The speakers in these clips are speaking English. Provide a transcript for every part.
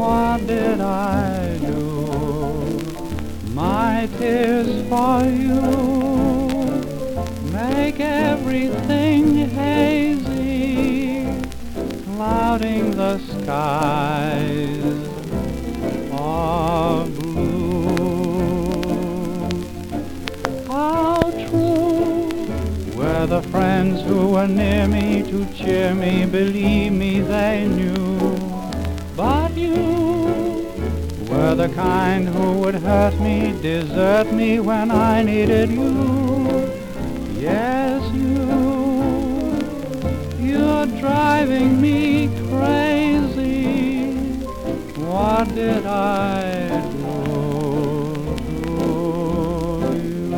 What did I do? My tears for you make everything hazy, clouding the skies of blue. How true were the friends who were near me to cheer me, believe me they knew. But you were the kind who would hurt me, desert me when I needed you. Yes, you're driving me crazy. What did I do to you?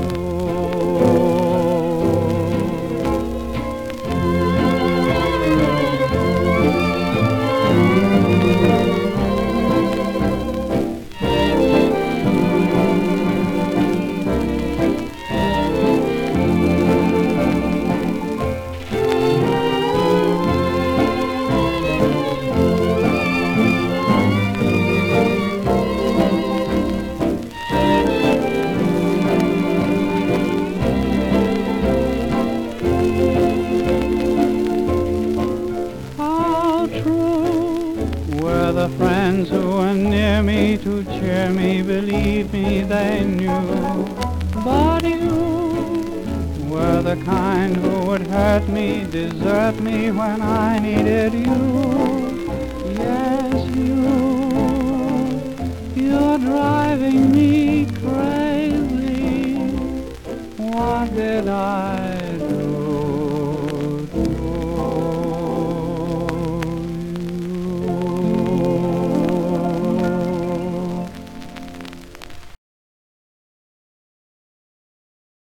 Were the friends who were near me to cheer me, believe me they knew. But you were the kind who would hurt me, desert me when I needed you. Yes, you're driving me crazy. What did I